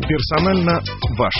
Персонально ваш.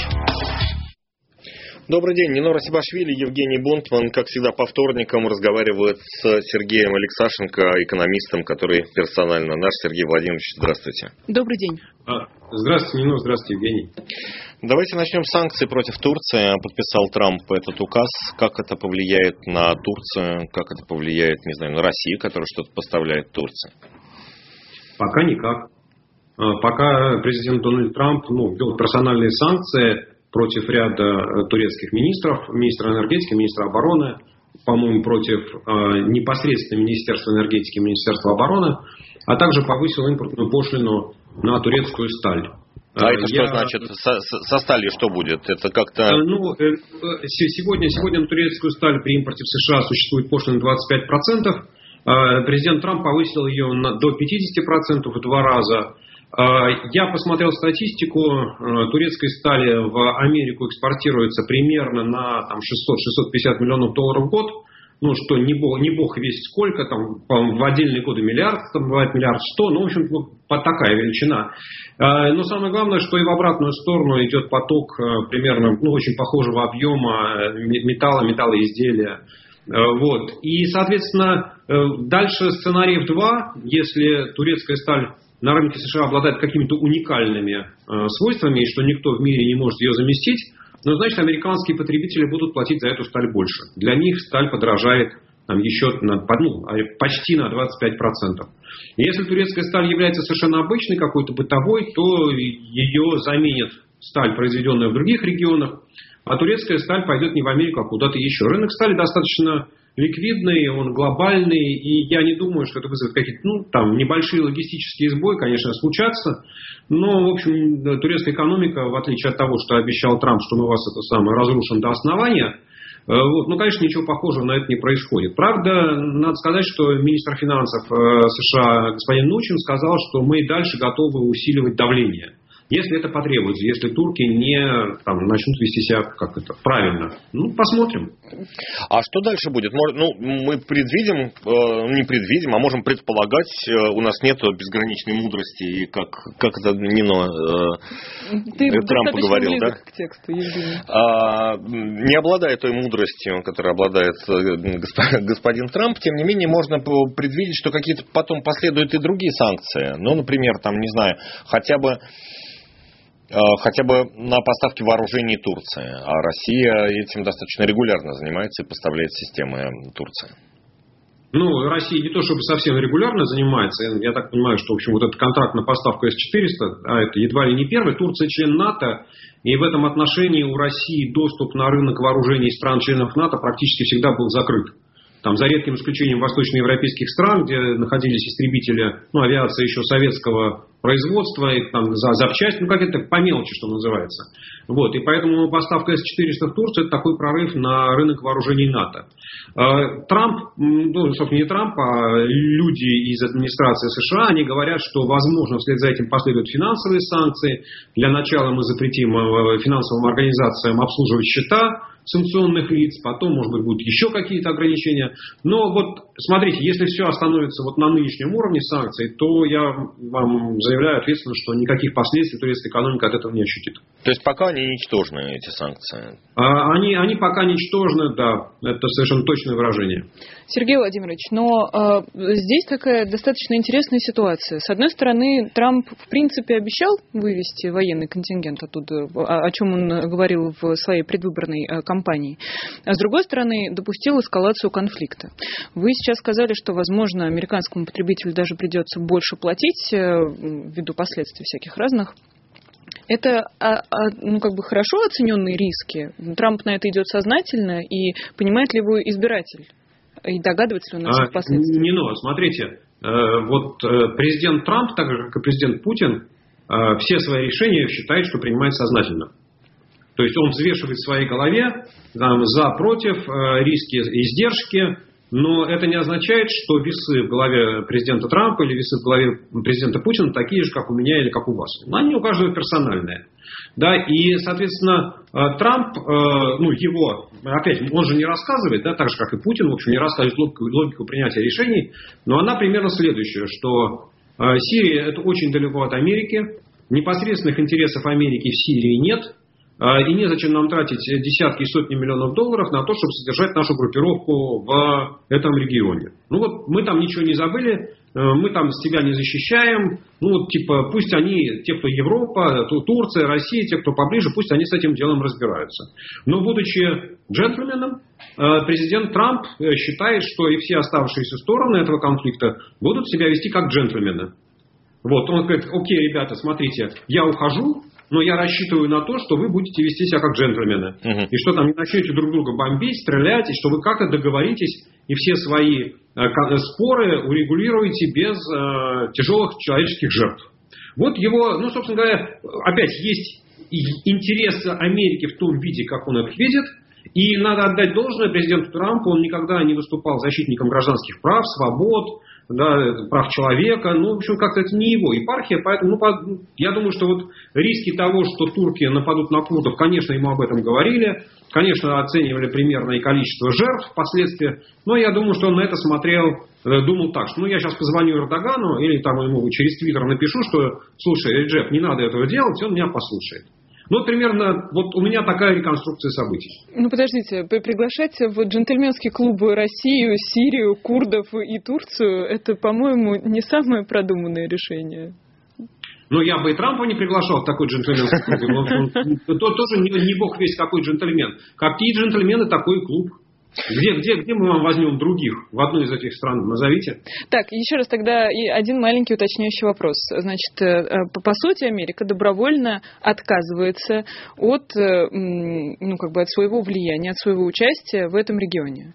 Добрый день, Нино Расибашвили, Евгений Бунтман, как всегда, по вторникам разговаривает с Сергеем Алексашенко, экономистом, который персонально наш. Сергей Владимирович, здравствуйте. Добрый день. Здравствуйте, Нино, здравствуйте, Евгений. Давайте начнем с санкций против Турции. Подписал Трамп этот указ. Как это повлияет на Турцию? Как это повлияет, не знаю, на Россию, которая что-то поставляет Турции? Пока никак. Пока президент Дональд Трамп ввел персональные санкции против ряда турецких министров, министра энергетики, министра обороны, по-моему, против непосредственно Министерства энергетики и Министерства обороны, а также повысил импортную пошлину на турецкую сталь. А это что значит? Со сталью что будет? Это как-то... Сегодня на турецкую сталь при импорте в США существует пошлина 25%. Президент Трамп повысил ее до 50% в 2 раза. Я посмотрел статистику. Турецкой стали в Америку экспортируется примерно на 600-650 миллионов долларов в год. Что не бог весть сколько, в отдельные годы миллиард, бывает миллиард 100, в общем, такая величина. Но самое главное, что и в обратную сторону идет поток примерно очень похожего объема металлоизделия. И, соответственно, дальше сценариев 2, если турецкая сталь на рынке США обладает какими-то уникальными свойствами, и что никто в мире не может ее заместить, значит, американские потребители будут платить за эту сталь больше. Для них сталь подорожает еще почти на 25%. И если турецкая сталь является совершенно обычной, какой-то бытовой, то ее заменит сталь, произведенная в других регионах, а турецкая сталь пойдет не в Америку, а куда-то еще. Рынок стали достаточно ликвидный, он глобальный, и я не думаю, что это вызовет какие-то небольшие логистические сбои, конечно, случатся. Но, в общем, турецкая экономика, в отличие от того, что обещал Трамп, что мы вас разрушим до основания, конечно, ничего похожего на это не происходит. Правда, надо сказать, что министр финансов США господин Нучин сказал, что мы и дальше готовы усиливать давление, если это потребуется, если турки не начнут вести себя правильно. Посмотрим. А что дальше будет? Мы предвидим, не предвидим, а можем предполагать, у нас нет безграничной мудрости, и как это Нино Трамп говорил, да? К тексту, не обладая той мудростью, которой обладает господин Трамп, тем не менее можно предвидеть, что какие-то потом последуют и другие санкции. Например, хотя бы на поставки вооружений Турции. А Россия этим достаточно регулярно занимается и поставляет системы Турции. Россия не то чтобы совсем регулярно занимается. Я так понимаю, что, в общем, этот контракт на поставку С-400, а это едва ли не первый. Турция член НАТО, и в этом отношении у России доступ на рынок вооружений стран-членов НАТО практически всегда был закрыт. За редким исключением восточноевропейских стран, где находились истребители, авиация еще советского производства, и запчасти, по мелочи, что называется. И поэтому поставка С-400 в Турцию — это такой прорыв на рынок вооружений НАТО. Трамп, собственно, не Трамп, а люди из администрации США, они говорят, что, возможно, вслед за этим последуют финансовые санкции. Для начала мы запретим финансовым организациям обслуживать счета санкционных лиц, потом, может быть, будут еще какие-то ограничения. Но смотрите, если все остановится на нынешнем уровне санкций, то я вам заявляю ответственно, что никаких последствий турецкая экономика от этого не ощутит. То есть пока они ничтожны, эти санкции? Они пока ничтожны, да, это совершенно точное выражение. Сергей Владимирович, но здесь такая достаточно интересная ситуация. С одной стороны, Трамп, в принципе, обещал вывести военный контингент оттуда, о чем он говорил в своей предвыборной кампании. А с другой стороны, допустил эскалацию конфликта. Вы сейчас сказали, что, возможно, американскому потребителю даже придется больше платить ввиду последствий всяких разных. Это хорошо оцененные риски? Трамп на это идет сознательно, и понимает ли его избиратель? И догадывается ли он о всех последствиях? Смотрите, президент Трамп, так же как и президент Путин, все свои решения считает, что принимает сознательно. То есть он взвешивает в своей голове за, против, риски, издержки. Но это не означает, что весы в голове президента Трампа или весы в голове президента Путина такие же, как у меня или как у вас. Они у каждого персональные. Да, и, соответственно, Трамп, опять, он же не рассказывает, да, так же, как и Путин, в общем, не рассказывает логику принятия решений, но она примерно следующая, что Сирия — это очень далеко от Америки, непосредственных интересов Америки в Сирии нет. И незачем нам тратить десятки и сотни миллионов долларов на то, чтобы содержать нашу группировку в этом регионе. Ну вот мы там ничего не забыли, мы там себя не защищаем. Ну вот типа пусть они, те, кто Европа, Турция, Россия, те, кто поближе, пусть они с этим делом разбираются. Но будучи джентльменом, президент Трамп считает, что и все оставшиеся стороны этого конфликта будут себя вести как джентльмены. Вот, он говорит: окей, ребята, смотрите, я ухожу, но я рассчитываю на то, что вы будете вести себя как джентльмены. И что там не начнете друг друга бомбить, стрелять, и что вы как-то договоритесь и все свои споры урегулируете без тяжелых человеческих жертв. Вот его, ну, собственно говоря, опять есть интерес Америки в том виде, как он их видит. И надо отдать должное президенту Трампу, он никогда не выступал защитником гражданских прав, свобод, да, прав человека. Ну, в общем, как-то это не его епархия. Поэтому я думаю, что вот риски того, что турки нападут на курдов, конечно, ему об этом говорили. Конечно, оценивали примерно и количество жертв впоследствии. Но я думаю, что он на это смотрел, думал так, что ну я сейчас позвоню Эрдогану или там ему через Твиттер напишу, что слушай, Реджеп, не надо этого делать, он меня послушает. Ну, примерно, вот у меня такая реконструкция событий. Ну, подождите, приглашать в джентльменский клуб Россию, Сирию, курдов и Турцию, это, по-моему, не самое продуманное решение. Ну, я бы и Трампа не приглашал в такой джентльменский клуб. То тоже не бог весть какой джентльмен. Какие джентльмены, такой клуб. Где мы вам возьмем других в одну из этих стран? Назовите. Так, еще раз тогда и один маленький уточняющий вопрос. Значит, по сути, Америка добровольно отказывается от, ну, как бы от своего влияния, от своего участия в этом регионе.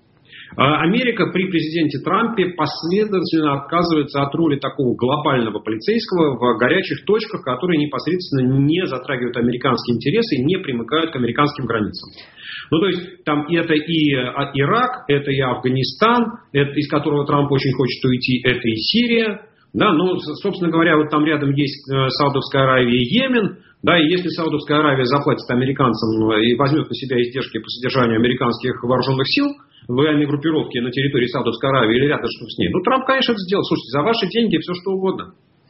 Америка при президенте Трампе последовательно отказывается от роли такого глобального полицейского в горячих точках, которые непосредственно не затрагивают американские интересы и не примыкают к американским границам. Ну, то есть, там это и Ирак, это и Афганистан, это, из которого Трамп очень хочет уйти, это и Сирия. Да, ну, собственно говоря, вот там рядом есть Саудовская Аравия и Йемен. Да, и если Саудовская Аравия заплатит американцам и возьмет на себя издержки по содержанию американских вооруженных сил, военной группировки на территории Саудовской Аравии или рядом что с ней, ну, Трамп, конечно, это сделает. Слушайте, за ваши деньги все что угодно.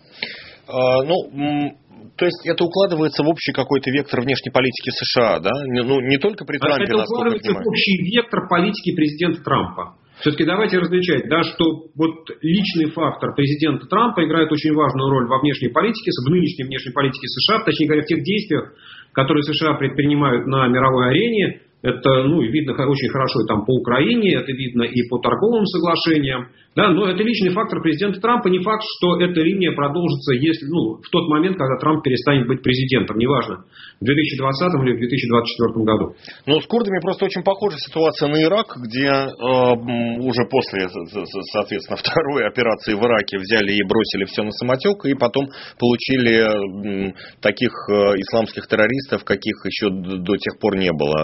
То есть это укладывается в общий какой-то вектор внешней политики США, да? Ну, не только при Трампе, это укладывается в общий вектор политики президента Трампа. Все-таки давайте различать, да, что вот личный фактор президента Трампа играет очень важную роль во внешней политике, в нынешней внешней политике США, точнее говоря, в тех действиях, которые США предпринимают на мировой арене. Это, ну, видно очень хорошо и там по Украине, это видно и по торговым соглашениям. Да, но это личный фактор президента Трампа. Не факт, что эта линия продолжится, если, ну, в тот момент, когда Трамп перестанет быть президентом. Неважно, в 2020 или в 2024 году. Ну, с курдами просто очень похожа ситуация на Ирак, где уже после, соответственно, второй операции в Ираке взяли и бросили все на самотек, и потом получили таких исламских террористов, каких еще до тех пор не было,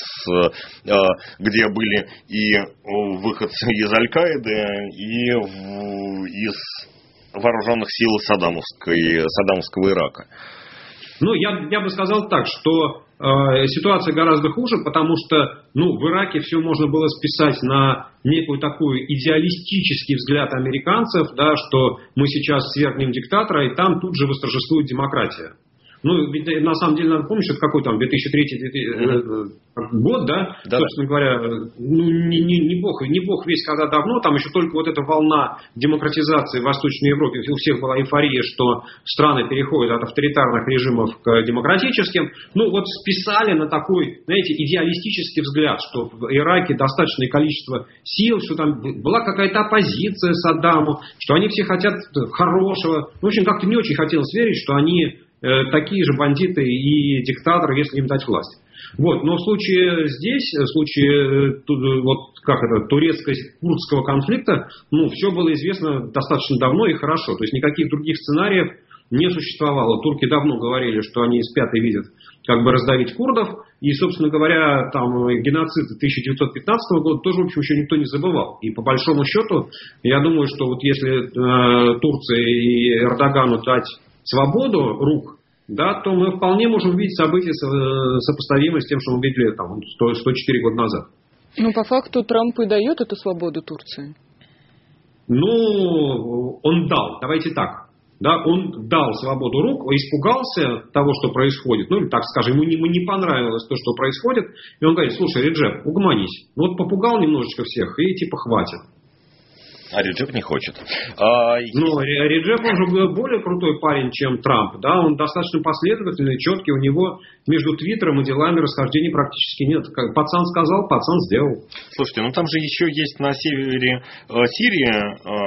где были и выходцы из Аль-Каиды, и из вооруженных сил Саддамовского Ирака. Ну, я бы сказал так, что ситуация гораздо хуже, потому что, ну, в Ираке все можно было списать на некую такую идеалистический взгляд американцев, да, что мы сейчас свергнем диктатора, и там тут же восторжествует демократия. Ну, ведь на самом деле, надо помнить, что это какой там 2003 год, да? Собственно говоря, ну, не бог весь когда давно, там еще только вот эта волна демократизации в Восточной Европе, у всех была эйфория, что страны переходят от авторитарных режимов к демократическим. Ну, вот списали на такой, знаете, идеалистический взгляд, что в Ираке достаточное количество сил, что там была какая-то оппозиция Саддаму, что они все хотят хорошего. В общем, как-то не очень хотелось верить, что они такие же бандиты и диктаторы, если им дать власть. Вот. Но в случае здесь, в случае вот, как это, турецко-курдского конфликта, ну, все было известно достаточно давно и хорошо. То есть никаких других сценариев не существовало. Турки давно говорили, что они спят и видят, как бы раздавить курдов. И, собственно говоря, там геноцид 1915 года тоже, в общем, еще никто не забывал. И по большому счету, я думаю, что вот если Турции и Эрдогану дать свободу рук, да, то мы вполне можем увидеть события сопоставимые с тем, что мы видели там 104 года назад. Ну, по факту Трамп и дает эту свободу Турции. Ну, он дал, давайте так. да, он дал свободу рук, испугался того, что происходит, ну, или, так скажем, ему не понравилось то, что происходит, и он говорит: слушай, Реджеп, угомонись. Вот попугал немножечко всех, и типа хватит. А Реджеп не хочет. Ну, Реджеп, он же более крутой парень, чем Трамп, да, он достаточно последовательный, четкий, у него между Твиттером и делами расхождений практически нет. Как пацан сказал, пацан сделал. Слушайте, ну там же еще есть на севере Сирии,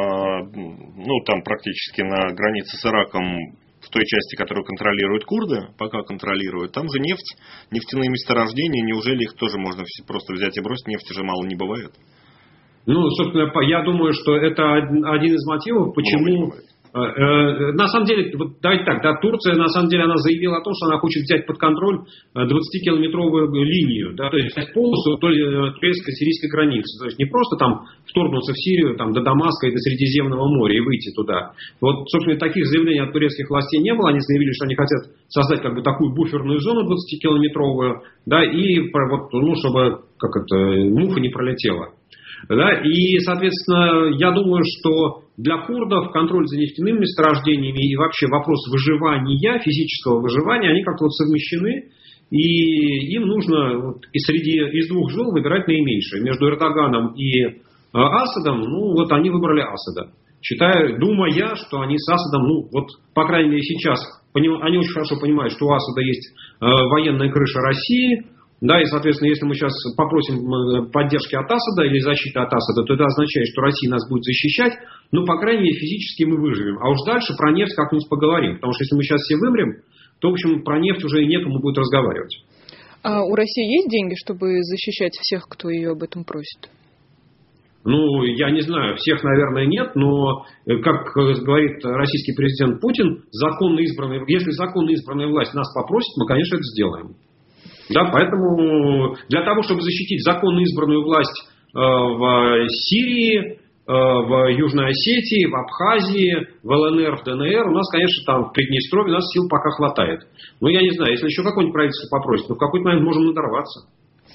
ну там практически на границе с Ираком, в той части, которую контролируют курды, пока контролируют, там же нефть, нефтяные месторождения, неужели их тоже можно просто взять и бросить, нефти же мало не бывает? Ну, собственно, я думаю, что это один из мотивов, почему... На самом деле, вот давайте так, да, Турция, на самом деле, она заявила о том, что она хочет взять под контроль 20-километровую линию, да, то есть полосу турецко-сирийской границы. То есть не просто там вторгнуться в Сирию, там, до Дамаска и до Средиземного моря и выйти туда. Вот, собственно, таких заявлений от турецких властей не было. Они заявили, что они хотят создать как бы такую буферную зону 20-километровую, да, и вот, ну, чтобы муха не пролетела. Да, и, соответственно, я думаю, что для курдов контроль за нефтяными месторождениями и вообще вопрос выживания, физического выживания, они как-то вот совмещены, и им нужно вот из двух зол выбирать наименьшее. Между Эрдоганом и Асадом, ну вот они выбрали Асада. Думая, что они с Асадом, ну вот, по крайней мере сейчас, они очень хорошо понимают, что у Асада есть военная крыша России. Да, и, соответственно, если мы сейчас попросим поддержки от Асада или защиты от Асада, то это означает, что Россия нас будет защищать, ну, по крайней мере, физически мы выживем. А уж дальше про нефть как-нибудь поговорим. Потому что если мы сейчас все вымрем, то, в общем, про нефть уже некому будет разговаривать. А у России есть деньги, чтобы защищать всех, кто ее об этом просит? Ну, я не знаю, всех, наверное, нет, но, как говорит российский президент Путин, если законно избранная власть нас попросит, мы, конечно, это сделаем. Да, поэтому для того, чтобы защитить законно избранную власть в Сирии, в Южной Осетии, в Абхазии, в ЛНР, в ДНР, у нас, конечно, там в Приднестровье у нас сил пока хватает. Но я не знаю, если еще какое-нибудь правительство попросит, то в какой-то момент можем надорваться.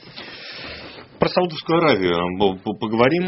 Про Саудовскую Аравию поговорим.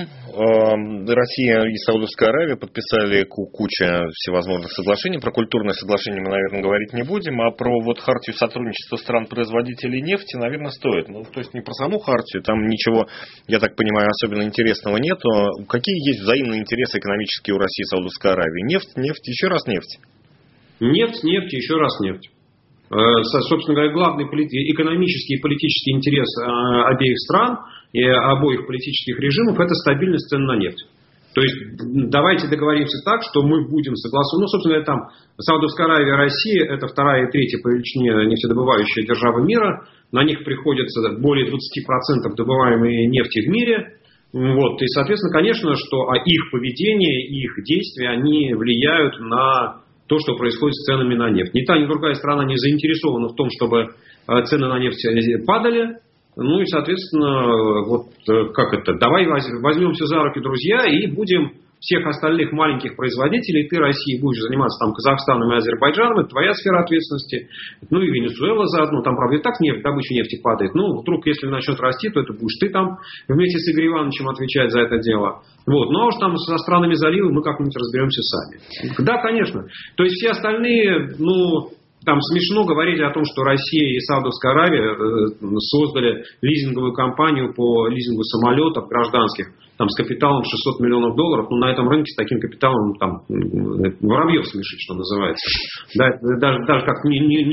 Россия и Саудовская Аравия подписали кучу всевозможных соглашений. Про культурное соглашение мы, наверное, говорить не будем. А про вот хартию сотрудничества стран-производителей нефти, наверное, стоит. Ну, то есть не про саму хартию, там ничего, я так понимаю, особенно интересного нету. Какие есть взаимные интересы экономические у России и Саудовской Аравии? Нефть, еще раз нефть. Нефть, еще раз нефть. Собственно говоря, главный экономический и политический интерес обеих стран и обоих политических режимов – это стабильность цен на нефть. То есть давайте договоримся так, что мы будем согласованы. Ну, собственно говоря, там Саудовская Аравия и Россия – это вторая и третья по величине нефтедобывающая державы мира. На них приходится более 20% добываемой нефти в мире. Вот. И, соответственно, конечно, что их поведение, их действия, они влияют на то, что происходит с ценами на нефть. Ни та, ни другая страна не заинтересована в том, чтобы цены на нефть падали. Ну и, соответственно, вот давай возьмемся за руки, друзья, и будем всех остальных маленьких производителей, ты, Россия, будешь заниматься там Казахстаном и Азербайджаном, это твоя сфера ответственности, ну и Венесуэла заодно, там, правда, и так добыча нефти падает, ну, вдруг, если начнет расти, то это будешь ты там вместе с Игорем Ивановичем отвечать за это дело. Вот. Ну, а уж там со странами залива мы как-нибудь разберемся сами. Да, конечно. То есть все остальные, ну, там смешно говорить о том, что Россия и Саудовская Аравия создали лизинговую компанию по лизингу самолетов гражданских, там, с капиталом $600 миллионов. Ну, на этом рынке с таким капиталом там воробьев смешить, что называется. Да, даже как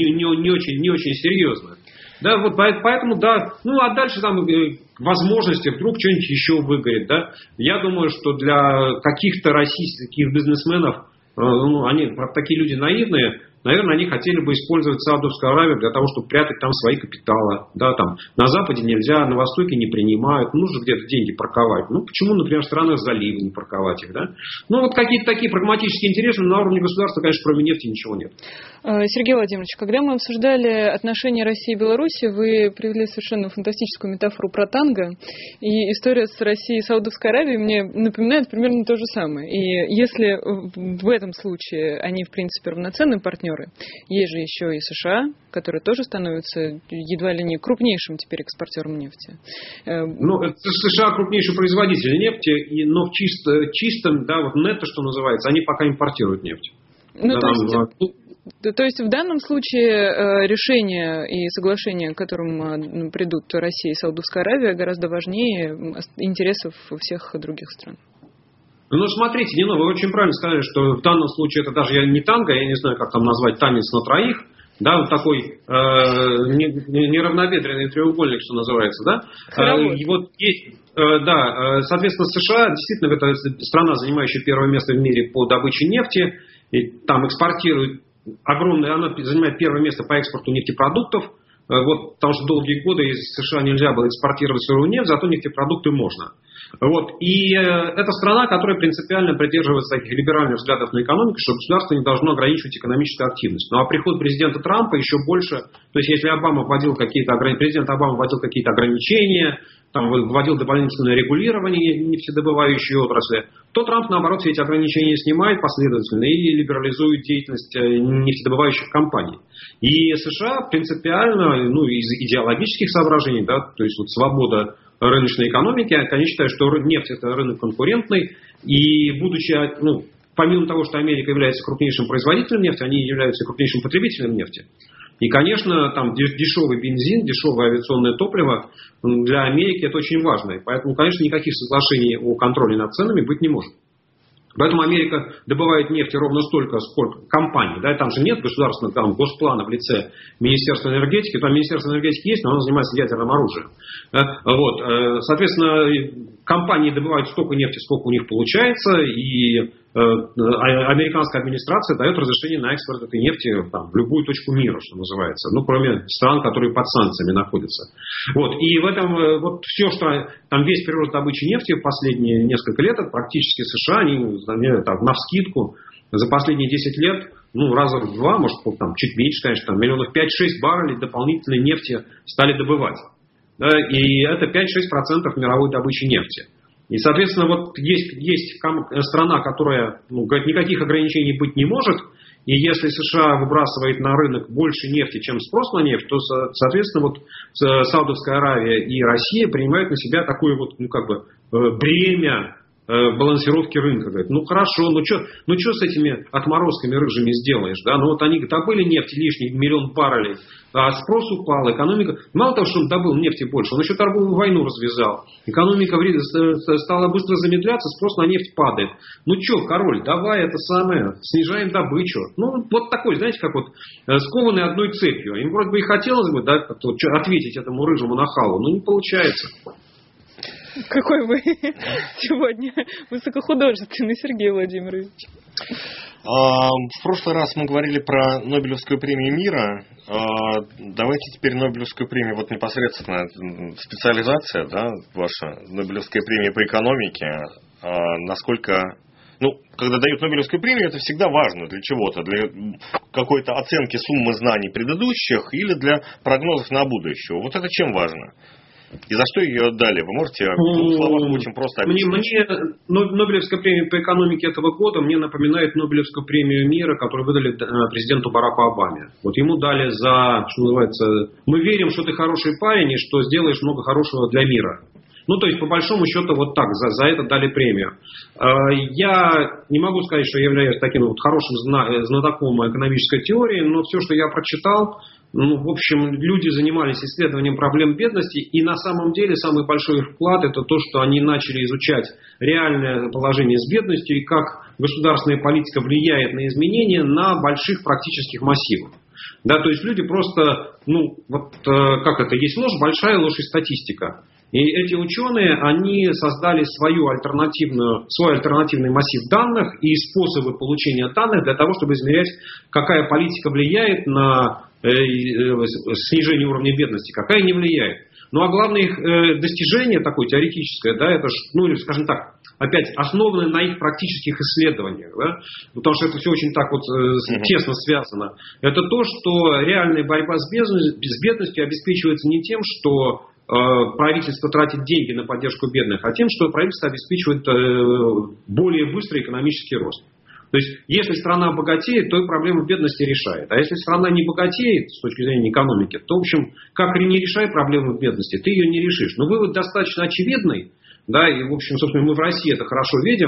не очень серьезно. Да, вот поэтому, да, ну, а дальше там возможности, вдруг что-нибудь еще выгорит, да. Я думаю, что для каких-то российских бизнесменов, ну, они, такие люди наивные, наверное, они хотели бы использовать Саудовскую Аравию для того, чтобы прятать там свои капиталы. Да, там, на Западе нельзя, на Востоке не принимают. Нужно где-то деньги парковать. Ну, почему, например, в странах залива не парковать их, да? Ну, вот какие-то такие прагматические интересы, но на уровне государства, конечно, кроме нефти ничего нет. Сергей Владимирович, когда мы обсуждали отношения России и Беларуси, вы привели совершенно фантастическую метафору про танго. И история с Россией и Саудовской Аравией мне напоминает примерно то же самое. И если в этом случае они, в принципе, равноценные партнеры, есть же еще и США, которые тоже становятся едва ли не крупнейшим теперь экспортером нефти. Ну, США крупнейший производитель нефти, но в чистом, да, вот нетто, что называется, они пока импортируют нефть. То есть в данном случае решение и соглашение, к которым придут Россия и Саудовская Аравия, гораздо важнее интересов всех других стран. Ну, смотрите, Нина, вы очень правильно сказали, что в данном случае это даже не танго, я не знаю, как там назвать, танец на троих, да, вот такой неравнобедренный треугольник, что называется, да. И вот есть, соответственно, США действительно это страна, занимающая первое место в мире по добыче нефти, и там экспортирует огромное, она занимает первое место по экспорту нефтепродуктов, вот, потому что долгие годы из США нельзя было экспортировать сырую нефть, зато нефтепродукты можно. Вот. И это страна, которая принципиально придерживается таких либеральных взглядов на экономику, что государство не должно ограничивать экономическую активность. Ну а приход президента Трампа еще больше, то есть если президент Обама вводил какие-то ограничения, там, вводил дополнительное регулирование нефтедобывающей отрасли, то Трамп, наоборот, все эти ограничения снимает последовательно и либерализует деятельность нефтедобывающих компаний. И США принципиально, из идеологических соображений, да, то есть вот свобода рыночной экономики, они считают, что нефть это рынок конкурентный, и будучи, помимо того, что Америка является крупнейшим производителем нефти, они являются крупнейшим потребителем нефти. И, конечно, там дешевый бензин, дешевое авиационное топливо для Америки это очень важно. И поэтому, конечно, никаких соглашений о контроле над ценами быть не может. Поэтому Америка добывает нефть ровно столько, сколько компаний. Да, там же нет государственного госплана в лице Министерства энергетики. Там Министерство энергетики есть, но оно занимается ядерным оружием. Вот. Соответственно, компании добывают столько нефти, сколько у них получается. И американская администрация дает разрешение на экспорт этой нефти в любую точку мира, что называется. Кроме стран, которые под санкциями находятся. Вот. И в этом все, что там весь прирост добычи нефти в последние несколько лет, это практически США, они навскидку за последние 10 лет, раза в два, может, чуть меньше, конечно, миллионов 5-6 баррелей дополнительной нефти стали добывать. Да, и это 5-6% мировой добычи нефти. И, соответственно, вот есть страна, которая говорит, никаких ограничений быть не может, и если США выбрасывает на рынок больше нефти, чем спрос на нефть, то, соответственно, вот Саудовская Аравия и Россия принимают на себя такое бремя балансировки рынка. Говорит, хорошо, что с этими отморозками рыжими сделаешь? Да? Они добыли нефть лишний 1 миллион баррелей, а спрос упал, экономика... Мало того, что он добыл нефти больше, он еще торговую войну развязал. Экономика стала быстро замедляться, спрос на нефть падает. Король, давай снижаем добычу. Вот такой, знаете, как скованный одной цепью. Им вроде бы и хотелось бы ответить этому рыжему нахалу, но не получается. Какой вы сегодня высокохудожественный, Сергей Владимирович. В прошлый раз мы говорили про Нобелевскую премию мира. Давайте теперь Нобелевскую премию, непосредственно специализация, да, ваша Нобелевская премия по экономике. Насколько... когда дают Нобелевскую премию, это всегда важно для чего-то. Для какой-то оценки суммы знаний предыдущих или для прогнозов на будущее. Вот это чем важно? И за что ее отдали? Вы можете в 2 словах очень просто объяснить? Мне Нобелевская премия по экономике этого года мне напоминает Нобелевскую премию мира, которую выдали президенту Бараку Обаме. Вот ему дали за, что называется, мы верим, что ты хороший парень и что сделаешь много хорошего для мира. То есть, по большому счету, вот так, за это дали премию. Я не могу сказать, что я являюсь таким хорошим знатоком экономической теории, но все, что я прочитал, в общем, люди занимались исследованием проблем бедности, и на самом деле самый большой вклад это то, что они начали изучать реальное положение с бедностью и как государственная политика влияет на изменения на больших практических массивах. Да, то есть люди просто, есть ложь, большая ложь и статистика. И эти ученые, они создали свой альтернативный массив данных и способы получения данных для того, чтобы измерять, какая политика влияет на снижение уровня бедности, какая не влияет. А главное их достижение такое теоретическое, да, это, скажем так, опять основано на их практических исследованиях, да, потому что это все очень так тесно связано. Это то, что реальная борьба с бедностью обеспечивается не тем, что правительство тратит деньги на поддержку бедных, а тем, что правительство обеспечивает более быстрый экономический рост. То есть, если страна богатеет, то и проблему бедности решает. А если страна не богатеет с точки зрения экономики, то, в общем, как не решай проблему бедности, ты ее не решишь. Но вывод достаточно очевидный, да, и, в общем, собственно, мы в России это хорошо видим.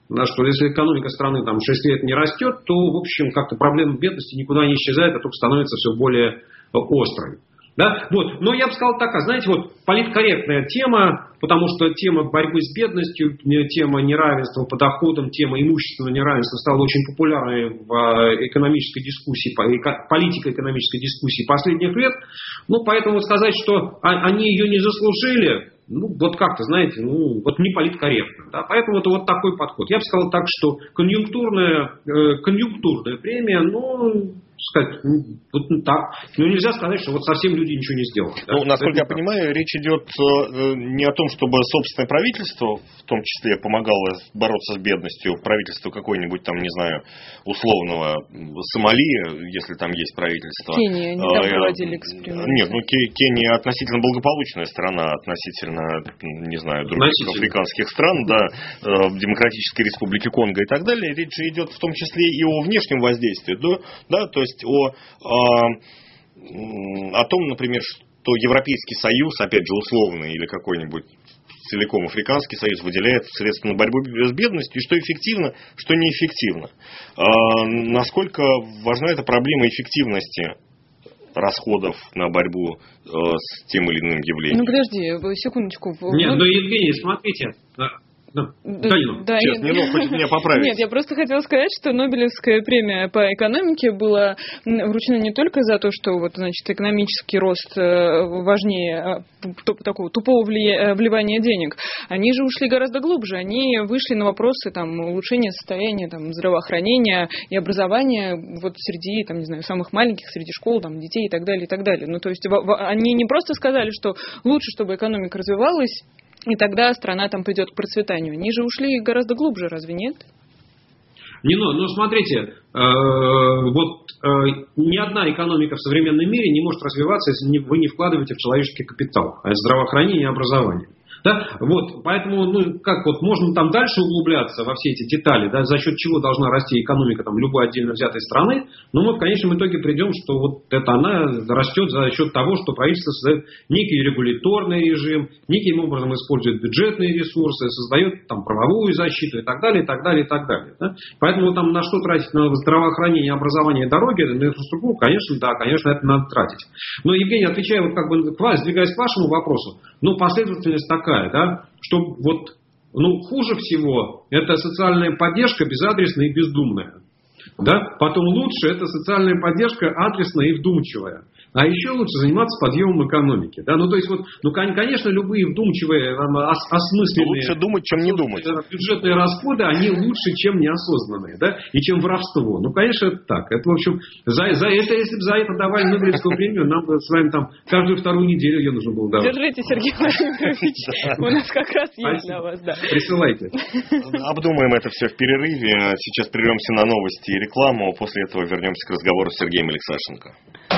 да, что если экономика страны там 6 лет не растет, то, в общем, как-то проблема бедности никуда не исчезает, а только становится все более острой. Да? Вот. Но я бы сказал так, знаете, вот политкорректная тема, потому что тема борьбы с бедностью, тема неравенства по доходам, тема имущественного неравенства стала очень популярной в экономической дискуссии, политико-экономической дискуссии последних лет. Ну, поэтому сказать, что они ее не заслужили, ну, вот как-то, знаете, ну, вот не политкорректно. Да? Поэтому это вот такой подход. Я бы сказал так, что конъюнктурная премия, ну, сказать, вот так. Но нельзя сказать, что вот совсем люди ничего не сделали. Да? Ну, насколько я понимаю, речь идет не о том, чтобы собственное правительство, в том числе, помогало бороться с бедностью, правительство какое-нибудь там, не знаю, условного Сомали, если там есть правительство. Кения, они там проводили эксперимент. Нет, ну Кения относительно благополучная страна, относительно, не знаю, других африканских стран, да, Демократической Республики Конго и так далее. Речь идет в том числе и о внешнем воздействии, да, то есть о том, например, что Европейский Союз, опять же, условный или какой-нибудь целиком Африканский Союз выделяет средства на борьбу с бедностью, и что эффективно, что неэффективно. Насколько важна эта проблема эффективности расходов на борьбу с тем или иным явлением? Ну, подожди, секундочку. Нет, ну, Евгений, смотрите. Сейчас, не хочет меня поправить. Нет, я просто хотела сказать, что Нобелевская премия по экономике была вручена не только за то, что вот, значит, экономический рост важнее такого тупого вливания денег. Они же ушли гораздо глубже. Они вышли на вопросы там, улучшения состояния там, здравоохранения и образования вот, среди там, не знаю, самых маленьких, среди школ, там, детей и так далее, и так далее. Ну, то есть они не просто сказали, что лучше, чтобы экономика развивалась, и тогда страна там придет к процветанию. Они же ушли гораздо глубже, разве нет? Ну, смотрите, ни одна экономика в современном мире не может развиваться, если вы не вкладываете в человеческий капитал, а это здравоохранение и образование. Да? Вот, поэтому, можно там дальше углубляться во все эти детали, да, за счет чего должна расти экономика там, любой отдельно взятой страны, но мы в конечном итоге придем, что вот это она растет за счет того, что правительство создает некий регуляторный режим, неким образом использует бюджетные ресурсы, создает там, правовую защиту и так далее, и так далее, и так далее. Да? Поэтому там на что тратить? На здравоохранение, образование, дороги, на инфраструктуру, конечно, да, конечно, это надо тратить. Но, Евгений, отвечая сдвигаясь к вашему вопросу, последовательность такая, да, что хуже всего это социальная поддержка безадресная и бездумная. Да? Потом лучше это социальная поддержка адресная и вдумчивая. А еще лучше заниматься подъемом экономики. Да? Конечно, любые вдумчивые, осмысленные... Лучше думать, чем не думать. Бюджетные расходы, они лучше, чем неосознанные. Да? И чем воровство. Конечно, это так. Это, в общем, если бы за это давали Нобелевскую премию, нам бы с вами там каждую вторую неделю ее нужно было давать. Держите, Сергей Владимирович. У нас как раз есть для вас. Присылайте. Обдумаем это все в перерыве. Сейчас прервемся на новости и рекламу. После этого вернемся к разговору с Сергеем Алексашенко.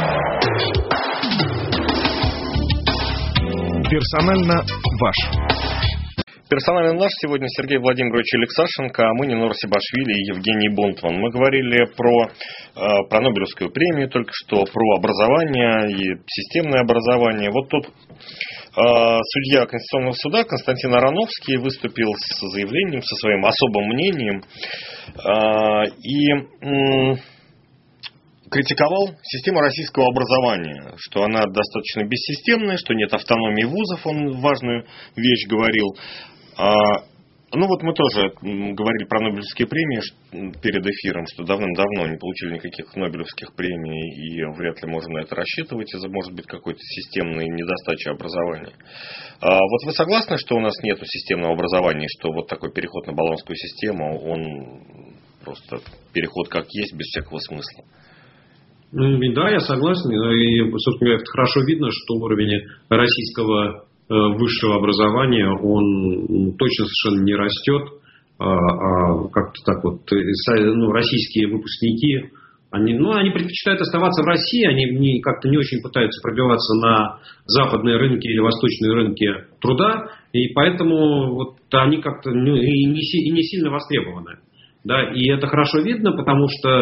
Персонально ваш. Персонально наш сегодня Сергей Владимирович Алексашенко, а мы Нинор Сибашвили и Евгений Бунтман. Мы говорили про Нобелевскую премию только что, про образование и системное образование. Вот тут судья Конституционного суда Константин Ароновский выступил с заявлением, со своим особым мнением и критиковал систему российского образования, что она достаточно бессистемная, что нет автономии вузов, он важную вещь говорил. Мы тоже говорили про Нобелевские премии перед эфиром, что давным-давно не получили никаких Нобелевских премий, и вряд ли можно на это рассчитывать из-за, может быть, какой-то системной недостачи образования. Вот вы согласны, что у нас нет системного образования, что вот такой переход на болонскую систему, он просто переход как есть, без всякого смысла? Да, я согласен. И, собственно говоря, хорошо видно, что уровень российского высшего образования, он точно совершенно не растет. Как-то так российские выпускники, они предпочитают оставаться в России, они как-то не очень пытаются пробиваться на западные рынки или восточные рынки труда, и поэтому они как-то и не сильно востребованы. Да? И это хорошо видно, потому что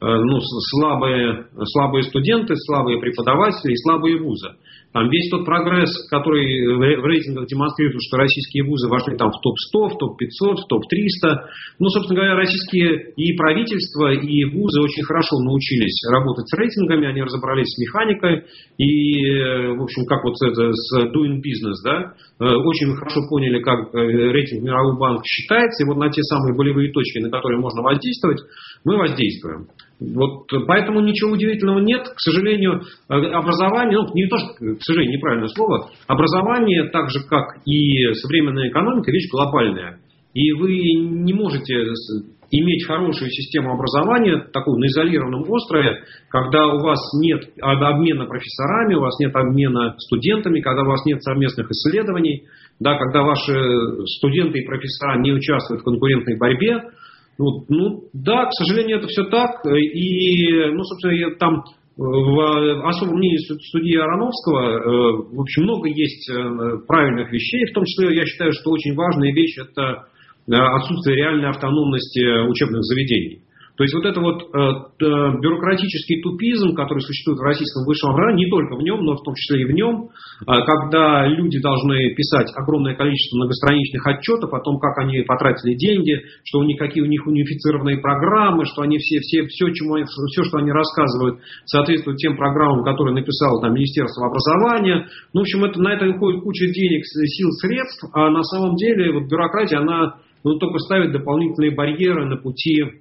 слабые студенты, слабые преподаватели и слабые вузы. Там весь тот прогресс, который в рейтингах демонстрирует, что российские вузы вошли там в топ-100, в топ-500, в топ-300. Собственно говоря, российские и правительство, и вузы очень хорошо научились работать с рейтингами, они разобрались с механикой и, в общем, как вот это с doing business, да, очень хорошо поняли, как рейтинг Мирового банка считается, и вот на те самые болевые точки, на которые можно воздействовать, мы воздействуем. Вот поэтому ничего удивительного нет. К сожалению, образование, не то, что, к сожалению, неправильное слово, образование, так же как и современная экономика, вещь глобальная. И вы не можете иметь хорошую систему образования, такую на изолированном острове, когда у вас нет обмена профессорами, у вас нет обмена студентами, когда у вас нет совместных исследований, да, когда ваши студенты и профессора не участвуют в конкурентной борьбе. Да, к сожалению, это все так. И, собственно, там в особом мнении судьи Ароновского, в общем, много есть правильных вещей. В том числе, я считаю, что очень важная вещь – это отсутствие реальной автономности учебных заведений. То есть вот это вот бюрократический тупизм, который существует в российском высшем образовании, не только в нем, но в том числе и в нем, когда люди должны писать огромное количество многостраничных отчетов о том, как они потратили деньги, что какие у них унифицированные программы, что они все, что они рассказывают, соответствует тем программам, которые написало там Министерство образования. В общем, на это уходит куча денег, сил, средств, а на самом деле вот бюрократия, она только ставит дополнительные барьеры на пути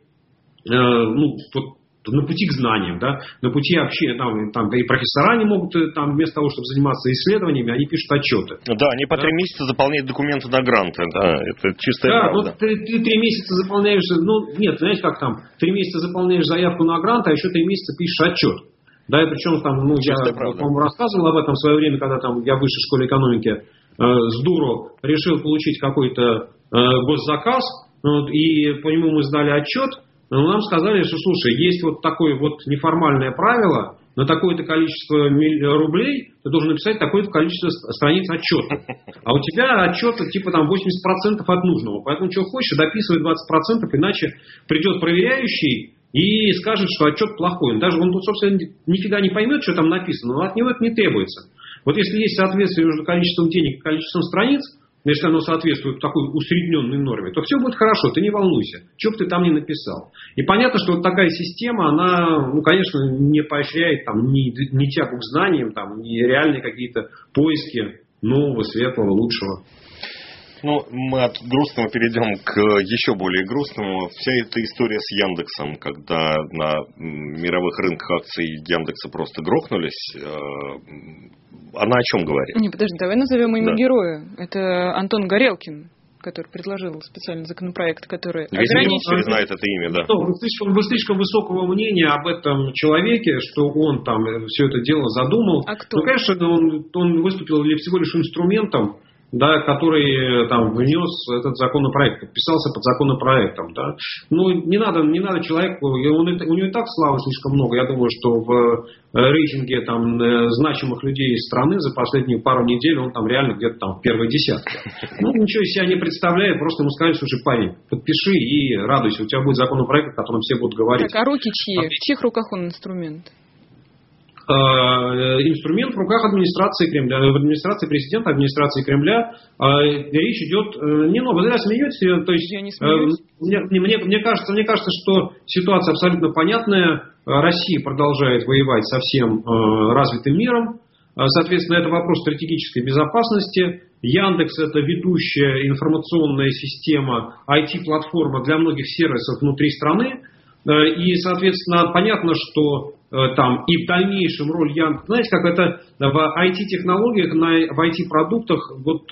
на пути к знаниям, да, на пути общения, там и профессора не могут, там, вместо того, чтобы заниматься исследованиями, они пишут отчеты. Да, они по 3 месяца заполняют документы на гранты, да, это чистая правда. Да, ты 3 месяца заполняешь, нет, знаете, как там, 3 месяца заполняешь заявку на грант, а еще 3 месяца пишешь отчет. Да, и причем там, я, по-моему, рассказывал об этом в свое время, когда там я в высшей школе экономики с дуру решил получить какой-то госзаказ, и по нему мы сдали отчет. Но нам сказали, что, слушай, есть вот такое вот неформальное правило, на такое-то количество рублей ты должен написать такое-то количество страниц отчета. А у тебя отчет типа там 80% от нужного. Поэтому, что хочешь, дописывай 20%, иначе придет проверяющий и скажет, что отчет плохой. Даже он тут, собственно, нифига не поймет, что там написано, но от него это не требуется. Вот если есть соответствие между количеством денег и количеством страниц, если оно соответствует такой усредненной норме, то все будет хорошо, ты не волнуйся, что бы ты там ни написал. И понятно, что вот такая система, она, конечно, не поощряет там, ни тягу к знаниям, там, ни реальные какие-то поиски нового, светлого, лучшего. Мы от грустного перейдем к еще более грустному. Вся эта история с Яндексом, когда на мировых рынках акций Яндекса просто грохнулись, она о чем говорит? Подожди, давай назовем имя героя. Это Антон Горелкин, который предложил специальный законопроект, который ограничивает... Весь мир знает это имя, да. Вы слишком высокого мнения об этом человеке, что он там все это дело задумал. А кто? Конечно, он выступил всего лишь инструментом, да, который там внес этот законопроект, подписался под законопроектом. Да. Не надо человеку, у него и так славы слишком много. Я думаю, что в рейтинге там значимых людей страны за последние пару недель он там реально где-то там в первой десятке. Ничего из себя не представляет, просто ему сказали, слушай, парень, подпиши и радуйся, у тебя будет законопроект, о котором все будут говорить. Так, а руки чьи? В чьих руках он инструмент? Инструмент в руках администрации Кремля, в администрации президента, администрации Кремля. Речь идет не ново. Вы зря смеетесь. То есть, я не смеюсь. Мне кажется, что ситуация абсолютно понятная. Россия продолжает воевать со всем развитым миром. Соответственно, это вопрос стратегической безопасности. Яндекс – это ведущая информационная система, IT-платформа для многих сервисов внутри страны. И, соответственно, понятно, что там и в дальнейшем роль Яндекса, знаете, как это в IT-технологиях, в IT-продуктах,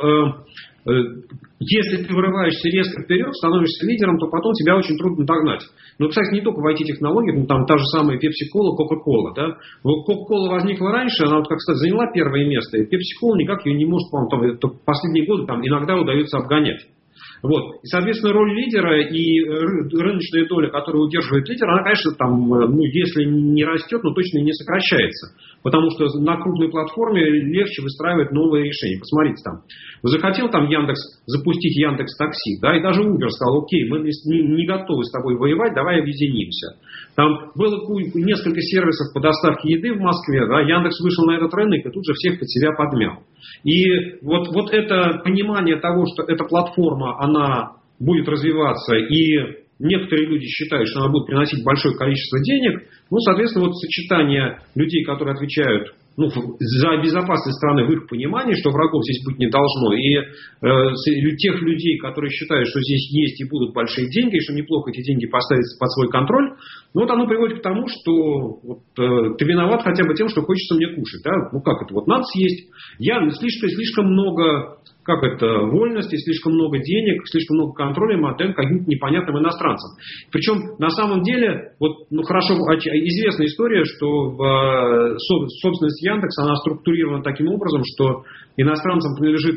если ты вырываешься резко вперед, становишься лидером, то потом тебя очень трудно догнать. Кстати, не только в IT-технологиях, там та же самая Pepsi-Cola, Coca-Cola. Да? Coca-Cola возникла раньше, она, как сказать, заняла первое место, и Pepsi-Cola никак ее не может, по-моему, последние годы там иногда удается обгонять. Вот. И, соответственно, роль лидера и рыночная доля, которая удерживает лидера, она, конечно, там, если не растет, но точно не сокращается. Потому что на крупной платформе легче выстраивать новые решения. Посмотрите, там, захотел там Яндекс запустить Яндекс.Такси, да, и даже Uber сказал: окей, мы не готовы с тобой воевать, давай объединимся. Там было несколько сервисов по доставке еды в Москве, да, Яндекс вышел на этот рынок и тут же всех под себя подмял. И вот это понимание того, что эта платформа, она будет развиваться, и некоторые люди считают, что она будет приносить большое количество денег, соответственно, вот сочетание людей, которые отвечают за безопасность страны в их понимании, что врагов здесь быть не должно, и тех людей, которые считают, что здесь есть и будут большие деньги, и что неплохо эти деньги поставить под свой контроль, оно приводит к тому, что ты виноват хотя бы тем, что хочется мне кушать. Да? Как это? Надо съесть. Слишком много вольности, слишком много денег, слишком много контроля мы отдаем каким-то непонятным иностранцам. Причем, на самом деле, хорошо известная история, что собственность Яндекса, она структурирована таким образом, что иностранцам принадлежит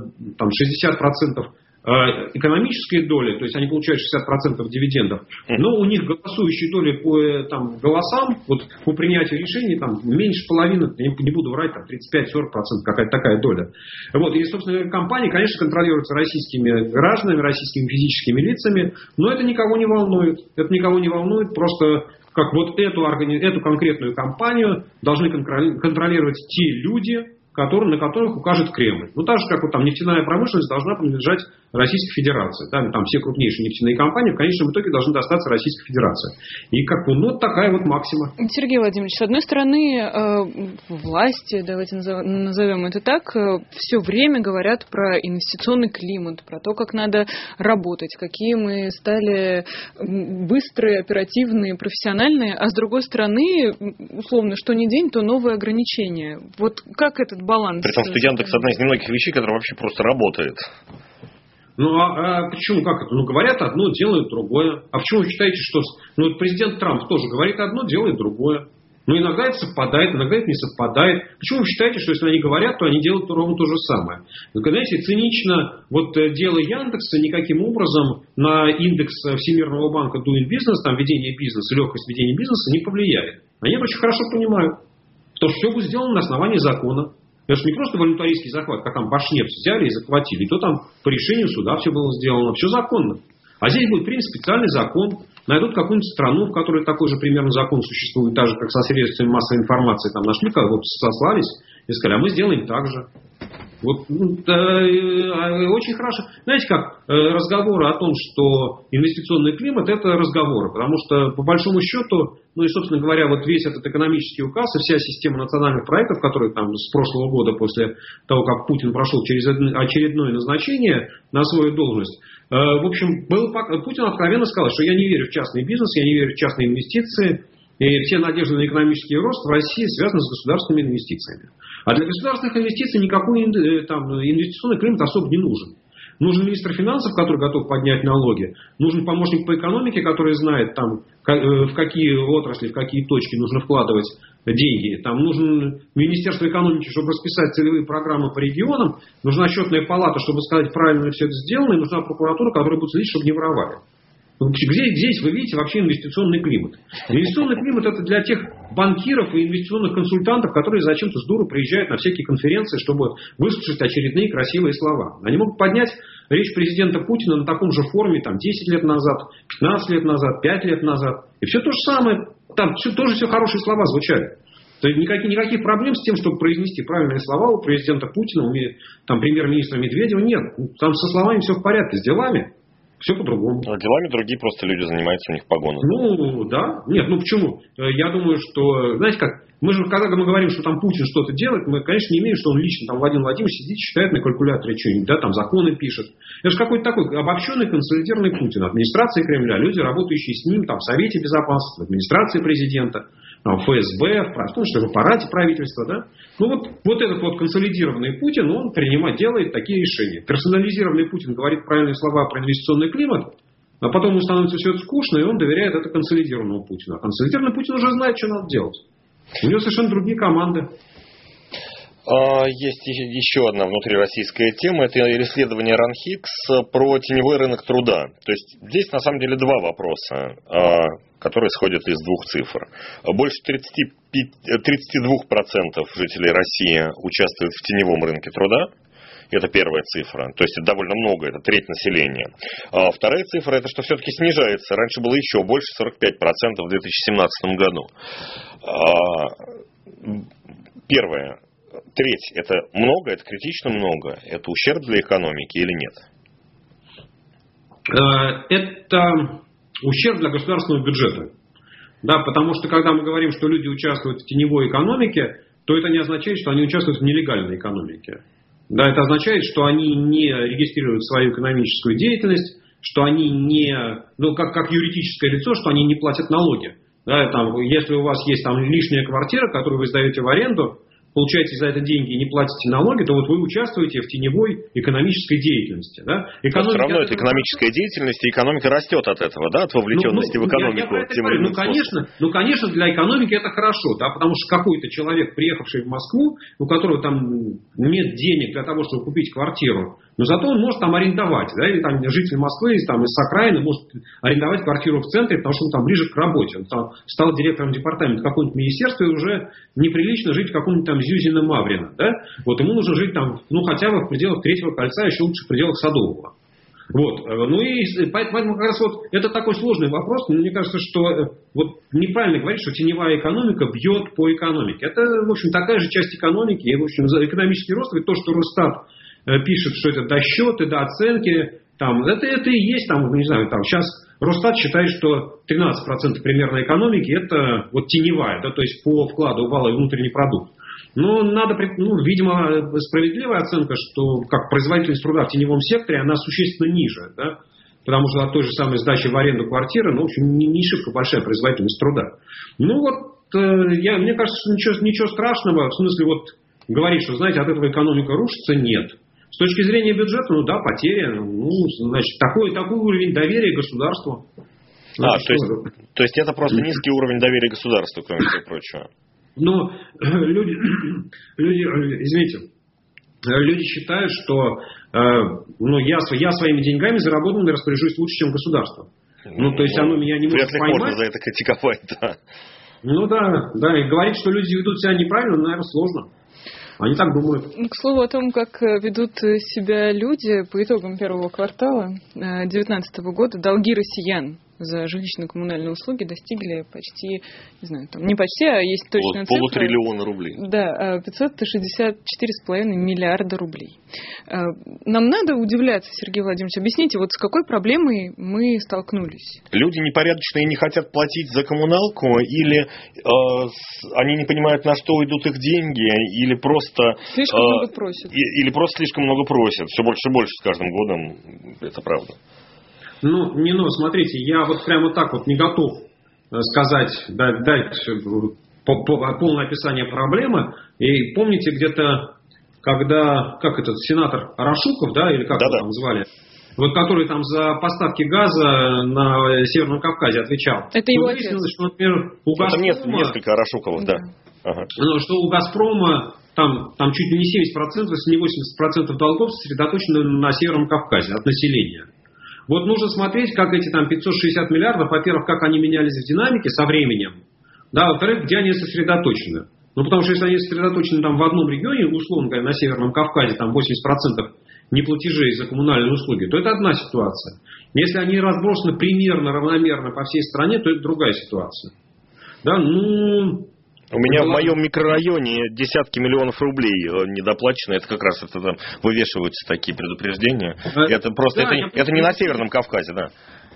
60% экономической доли, то есть они получают 60% дивидендов, но у них голосующие доли по голосам, по принятию решений, меньше половины, я не буду врать, 35-40%, какая-то такая доля. И, собственно, компании, конечно, контролируются российскими гражданами, российскими физическими лицами, но это никого не волнует. Это никого не волнует, просто как эту конкретную компанию должны контролировать те люди, на которых укажет Кремль. Так же, как нефтяная промышленность должна принадлежать Российской Федерации. Там все крупнейшие нефтяные компании в конечном итоге должны достаться Российской Федерации. И такая максима. Сергей Владимирович, с одной стороны, власти, давайте назовем это так, все время говорят про инвестиционный климат, про то, как надо работать, какие мы стали быстрые, оперативные, профессиональные, а с другой стороны, условно, что ни день, то новые ограничения. Как этот баланс? При том, что Яндекс одна из немногих вещей, которая вообще просто работает. Почему? Как это? Говорят одно, делают другое. А почему вы считаете, что... президент Трамп тоже говорит одно, делает другое. Иногда это совпадает, иногда это не совпадает. Почему вы считаете, что если они говорят, то они делают ровно то же самое? Знаете, цинично, дело Яндекса никаким образом на индекс Всемирного банка Doing Business, ведение бизнеса, легкость ведения бизнеса не повлияет. Они это очень хорошо понимают. Потому что все будет сделано на основании закона. Это же не просто волюнтаристский захват, как Башнефть взяли и захватили. И то по решению суда все было сделано. Все законно. А здесь будет принят специальный закон. Найдут какую-нибудь страну, в которой такой же примерно закон существует, так же, как со средствами массовой информации. Нашли, сослались и сказали, а мы сделаем так же. Очень хорошо. Знаете как, разговоры о том, что инвестиционный климат, это разговоры. Потому что, по большому счету, и, собственно говоря, весь этот экономический указ и вся система национальных проектов, которые с прошлого года, после того, как Путин прошел через очередное назначение на свою должность, в общем, Путин откровенно сказал, что я не верю в частный бизнес, я не верю в частные инвестиции, и все надежды на экономический рост в России связаны с государственными инвестициями. А для государственных инвестиций никакой инвестиционный климат особо не нужен. Нужен министр финансов, который готов поднять налоги. Нужен помощник по экономике, который знает, в какие отрасли, в какие точки нужно вкладывать деньги. Нужно Министерство экономики, чтобы расписать целевые программы по регионам. Нужна счетная палата, чтобы сказать, правильно ли все это сделано. И нужна прокуратура, которая будет следить, чтобы не воровали. Где здесь вы видите вообще инвестиционный климат? Инвестиционный климат — это для тех банкиров и инвестиционных консультантов, которые зачем-то с дуру приезжают на всякие конференции, чтобы выслушать очередные красивые слова. Они могут поднять речь президента Путина на таком же форуме 10 лет назад, 15 лет назад, 5 лет назад. И все то же самое. Тоже все хорошие слова звучали. То есть никаких проблем с тем, чтобы произнести правильные слова у президента Путина, у премьер-министра Медведева нет. Со словами все в порядке, с делами все по-другому. А делами другие просто люди занимаются, у них погоны. Да. Нет, почему? Я думаю, что, знаете как, когда мы говорим, что Путин что-то делает, мы, конечно, не имеем, что он лично Владимир Владимирович сидит, считает на калькуляторе что-нибудь, законы пишет. Это же какой-то такой обобщенный, консолидированный Путин. Администрация Кремля, люди, работающие с ним в Совете Безопасности, в администрации президента, в ФСБ, в аппарате правительства. Да? Этот консолидированный Путин, он делает такие решения. Персонализированный Путин говорит правильные слова про инвестиционный климат, а потом ему становится все это скучно, и он доверяет это консолидированному Путину. А консолидированный Путин уже знает, что надо делать. У него совершенно другие команды. Есть еще одна внутрироссийская тема. Это исследование РАНХИКС про теневой рынок труда. То есть здесь на самом деле два вопроса, которые исходят из двух цифр. Больше 32% жителей России участвуют в теневом рынке труда. Это первая цифра. То есть это довольно много, это треть населения. Вторая цифра, это что все-таки снижается. Раньше было еще больше, 45% в 2017 году. Первое. Треть – это много, это критично много. Это ущерб для экономики или нет? Это ущерб для государственного бюджета. Да, потому что когда мы говорим, что люди участвуют в теневой экономике, то это не означает, что они участвуют в нелегальной экономике. Да, это означает, что они не регистрируют свою экономическую деятельность, что они не, как юридическое лицо, что они не платят налоги. Да, там, если у вас есть там лишняя квартира, которую вы сдаете в аренду, получаете за это деньги и не платите налоги, то вот вы участвуете в теневой экономической деятельности. Да? Все равно это экономическая деятельность, и экономика растет от этого, да, от вовлеченности в экономику. Конечно, для экономики это хорошо, да, потому что какой-то человек, приехавший в Москву, у которого там нет денег для того, чтобы купить квартиру, но зато он может там арендовать, да, или там житель Москвы там, из окраины может арендовать квартиру в центре, потому что он там ближе к работе. Он там стал директором департамента какого-нибудь министерства, и уже неприлично жить в каком-нибудь там Зюзино-Маврино, да? Вот ему нужно жить там, хотя бы в пределах Третьего кольца, еще лучше в пределах Садового. Вот. И поэтому как раз вот это такой сложный вопрос, но мне кажется, что вот неправильно говорить, что теневая экономика бьет по экономике. Это, в общем, такая же часть экономики, и, в общем, экономический рост, ведь то, что Росстат пишет, что это досчеты, оценки, там, это и есть, там, не знаю, там сейчас Росстат считает, что 13% примерно экономики это вот теневая, да, то есть по вкладу в валовый внутренний продукт. Но надо, видимо, справедливая оценка, что как производительность труда в теневом секторе, она существенно ниже, да, потому что от той же самой сдачи в аренду квартиры, в общем, не шибко большая производительность труда. Мне кажется, что ничего страшного, в смысле, вот говорить, что, знаете, от этого экономика рушится, нет. С точки зрения бюджета, потери, значит, такой уровень доверия государству. То есть это просто низкий уровень доверия государству, кроме всего прочего. Но люди считают, что я своими деньгами заработанными распоряжусь лучше, чем государство. То есть оно меня не может поймать. Можно за это критиковать, да. Да, и говорить, что люди ведут себя неправильно, наверное, сложно. Они так думают. К слову о том, как ведут себя люди по итогам первого квартала 2019 года, долги россиян за жилищно-коммунальные услуги достигли почти, не знаю, там не почти, а есть точная цифра. $500 миллиона. Да, 564,5 миллиарда рублей. Нам надо удивляться, Сергей Владимирович, объясните, вот с какой проблемой мы столкнулись? Люди непорядочные не хотят платить за коммуналку, или они не понимают, на что идут их деньги, или просто... Слишком много просят. Или просто слишком много просят. Все больше и больше с каждым годом, это правда. Смотрите, я вот прямо так вот не готов сказать, дать полное описание проблемы. И помните, где-то, когда, сенатор Арашуков, да, или как его там звали, вот который там за поставки газа на Северном Кавказе отвечал. Это его отец. Что, например, у «Газпрома» там несколько Арашуковых, да. Ага. Что у «Газпрома» там чуть ли не 70%, если не 80% долгов сосредоточены на Северном Кавказе от населения. Вот нужно смотреть, как эти там 560 миллиардов, во-первых, как они менялись в динамике со временем, да, во-вторых, где они сосредоточены. Потому что если они сосредоточены там в одном регионе, условно говоря, на Северном Кавказе, там 80% неплатежей за коммунальные услуги, то это одна ситуация. Если они разбросаны примерно равномерно по всей стране, то это другая ситуация. Да, у меня в моем микрорайоне десятки миллионов рублей недоплачено. Это как раз там вывешиваются такие предупреждения. Это просто это не на Северном Кавказе, да.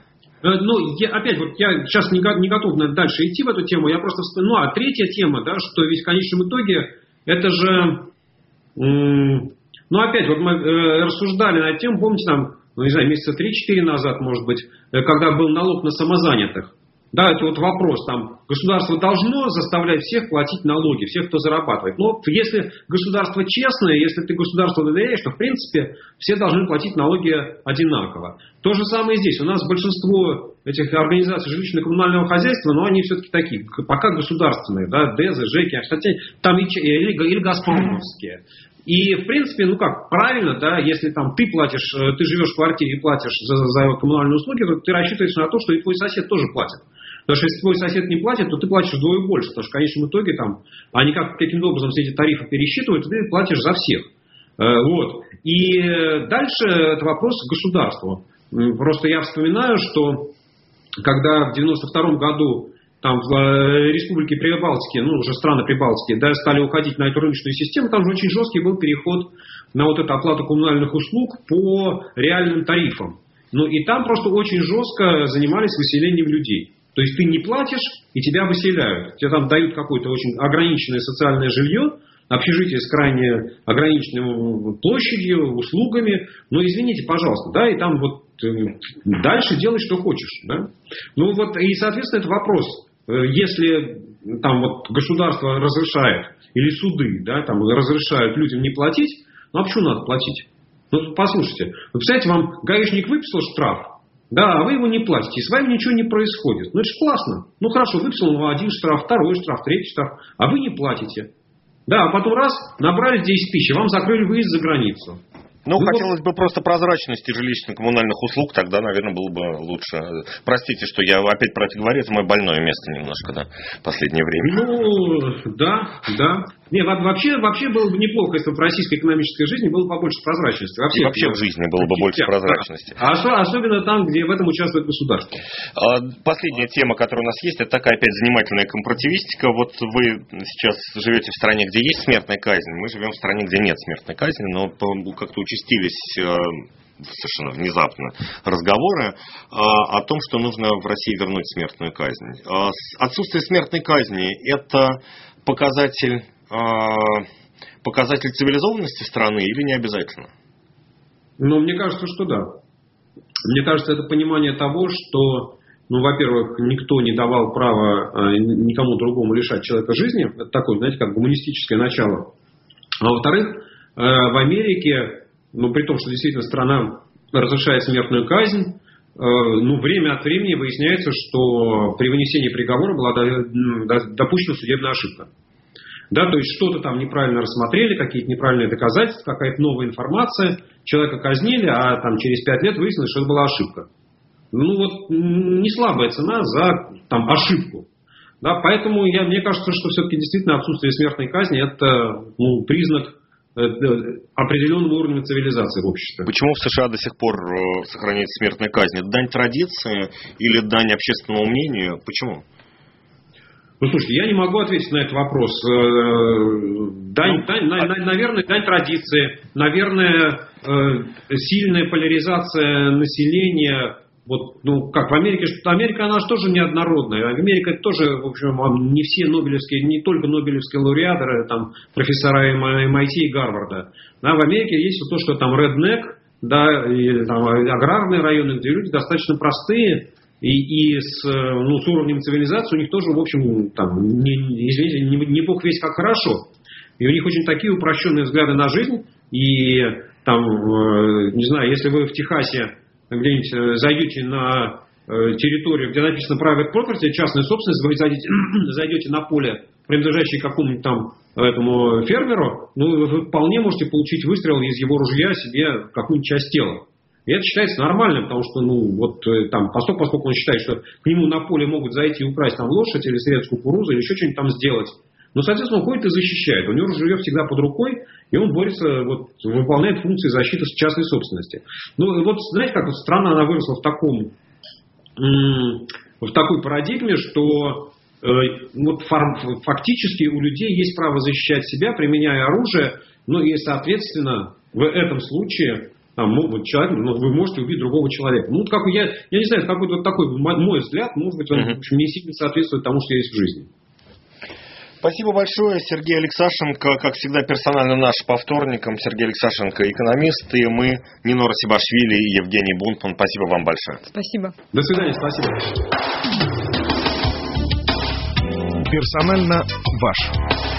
Я сейчас не готов дальше идти в эту тему. Я просто а третья тема, да, что ведь в конечном итоге это же, опять вот мы рассуждали над тем, помните, там, не знаю, месяца 3-4 назад, может быть, когда был налог на самозанятых. Да, это вот вопрос, там, государство должно заставлять всех платить налоги, всех, кто зарабатывает. Но если государство честное, если ты государству доверяешь, то, в принципе, все должны платить налоги одинаково. То же самое здесь. У нас большинство этих организаций жилищно-коммунального хозяйства, но они все-таки такие, пока государственные, да, ДЭЗы, ЖЭКи, кстати, там или газпромовские. И, в принципе, правильно, да, если там ты живешь в квартире и платишь за коммунальные услуги, то ты рассчитываешь на то, что и твой сосед тоже платит. Потому что если твой сосед не платит, то ты платишь вдвое больше. Потому что в конечном итоге они каким-то образом все эти тарифы пересчитывают, и ты платишь за всех. Вот. И дальше это вопрос к государству. Просто я вспоминаю, что когда в 92 году там в республике Прибалтики, уже страны Прибалтики, да, стали уходить на эту рыночную систему, там же очень жесткий был переход на вот эту оплату коммунальных услуг по реальным тарифам. И там просто очень жестко занимались выселением людей. То есть ты не платишь, и тебя выселяют. Тебе там дают какое-то очень ограниченное социальное жилье, общежитие с крайне ограниченной площадью, услугами. Но извините, пожалуйста, да, и там дальше делай, что хочешь. Да? И, соответственно, это вопрос. Если там государство разрешает, или суды, да, там разрешают людям не платить, а почему надо платить? Послушайте, вы представляете, вам гаишник выписал штраф, да, а вы его не платите, и с вами ничего не происходит. Это же классно. Хорошо, выписал вам один штраф, второй штраф, третий штраф, а вы не платите. Да, а потом раз, набрали 10 тысяч, вам закрыли выезд за границу. Хотелось бы просто прозрачности жилищно-коммунальных услуг, тогда, наверное, было бы лучше. Простите, что я опять про это говорю, это мое больное место немножко, да, в последнее время. Да. Не, вообще было бы неплохо, если бы в российской экономической жизни было побольше прозрачности. Вообще в жизни было бы больше прозрачности. Да. Особенно там, где в этом участвует государство. Последняя тема, которая у нас есть, это такая опять занимательная компаративистика. Вот вы сейчас живете в стране, где есть смертная казнь, мы живем в стране, где нет смертной казни, но как-то участились совершенно внезапно разговоры о том, что нужно в России вернуть смертную казнь. Отсутствие смертной казни – это показатель цивилизованности страны или не обязательно? Мне кажется, что да. Мне кажется, это понимание того, что, во-первых, никто не давал права никому другому лишать человека жизни. Это такое, знаете, как гуманистическое начало. А во-вторых, в Америке, при том, что действительно страна разрешает смертную казнь, время от времени выясняется, что при вынесении приговора была допущена судебная ошибка. Да, то есть что-то там неправильно рассмотрели, какие-то неправильные доказательства, какая-то новая информация, человека казнили, а там через 5 лет выяснилось, что это была ошибка. Не слабая цена за ошибку. Да, поэтому мне кажется, что все-таки действительно отсутствие смертной казни – это признак определенного уровня цивилизации в обществе. Почему в США до сих пор сохраняется смертная казнь? Это дань традиции или дань общественному мнению? Почему? Слушайте, я не могу ответить на этот вопрос. Наверное, дань традиции, наверное, сильная поляризация населения. Как в Америке, Америка, она же тоже неоднородная. Америка тоже, в общем, не все нобелевские, не только нобелевские лауреаты, профессора MIT и Гарварда. Да, в Америке есть то, что там redneck, да, и аграрные районы, где люди достаточно простые, и с уровнем цивилизации у них тоже, в общем, не бог весть как хорошо. И у них очень такие упрощенные взгляды на жизнь. И не знаю, если вы в Техасе где-нибудь зайдете на территорию, где написано private property, частная собственность, вы зайдете на поле, принадлежащее какому-нибудь этому фермеру, вы вполне можете получить выстрел из его ружья себе в какую-нибудь часть тела. И это считается нормальным, потому что, поскольку он считает, что к нему на поле могут зайти и украсть лошадь или срезать кукурузу, или еще что-нибудь сделать. Соответственно, он ходит и защищает. У него ружье всегда под рукой, и он борется, выполняет функции защиты частной собственности. Знаете, как страна, она выросла в такой парадигме, что фактически у людей есть право защищать себя, применяя оружие, и, соответственно, в этом случае человек, вы можете убить другого человека. Я не знаю, какой-то такой мой взгляд, может быть, он не сильно соответствует тому, что есть в жизни. Спасибо большое, Сергей Алексашенко, как всегда, персонально наш по вторникам. Сергей Алексашенко, экономист, и мы, Нино Расибашвили и Евгений Бунтман. Спасибо вам большое. Спасибо. До свидания, спасибо. Персонально ваш.